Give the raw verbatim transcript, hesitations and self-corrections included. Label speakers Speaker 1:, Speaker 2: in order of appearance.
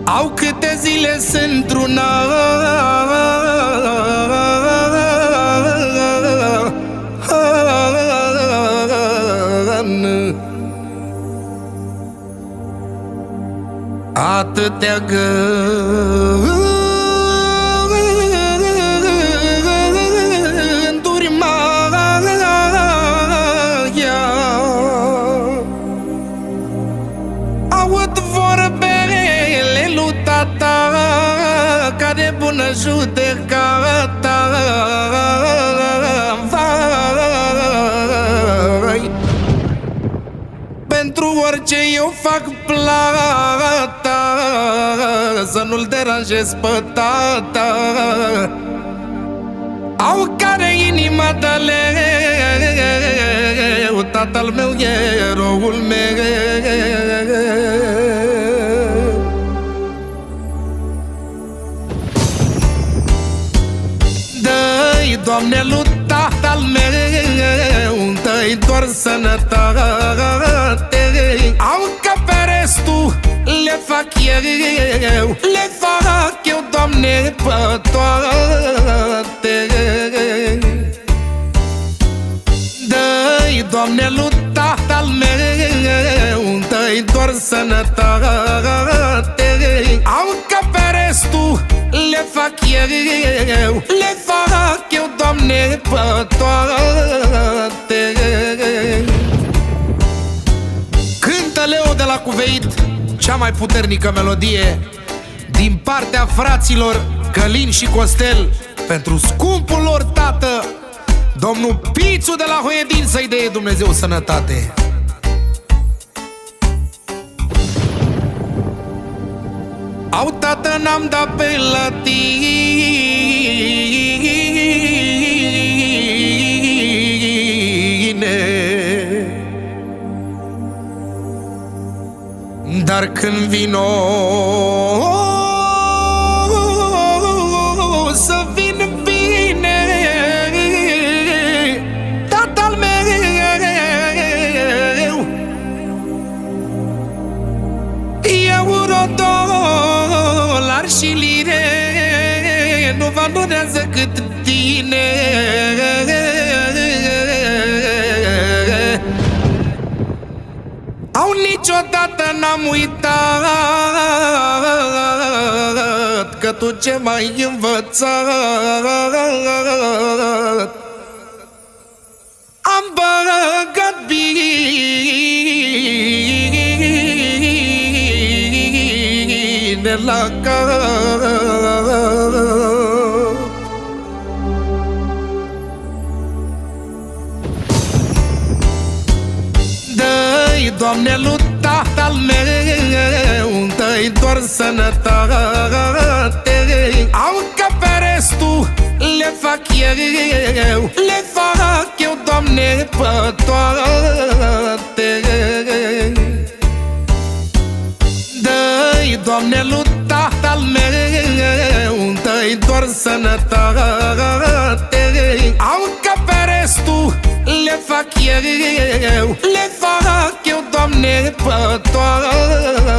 Speaker 1: Au câte zile sunt-un an, atâtea gânduri mai aud vorbele lui tata, ca de bună judecată. Vai, pentru orice eu fac plata, să nu-l deranjez pe tata. Au care inima de leu, tatăl meu e eroul meu. Dă-i, Doamne, lui tatăl meu, dă-i doar sănătate. Au că pe restul le fac eu, le fac eu, Doamne, pe toate. Dă-i, Doamne, lui tatăl meu, dă-i doar sănătate. Au că pe restul le fac eu, le fac eu, Doamne, pe toate. Cântă Leo de la Cuveit cea mai puternică melodie din partea fraților Călin și Costel pentru scumpul lor tată, domnul Pițu de la Hoiedin, să-i dea Dumnezeu sănătate. Au, tată, n-am dat pe la tine, dar când vino să vin bine, tatăl meu euro, dolar și lire nu valorează cât tine. Au, niciodată n-am uitat că tu ce m-ai învățat. Am băgat bine la cap. Dă-i, Doamne, lui tatăl meu, dă-i doar sănătate. Au că pe restul le fac eu, le fac eu, Doamne, pe toate. Dă-i, Doamne, lui tatăl meu, dă-i doar sănătate. Au că pe restul le fac eu, le fac eu, Doamne, pe toate.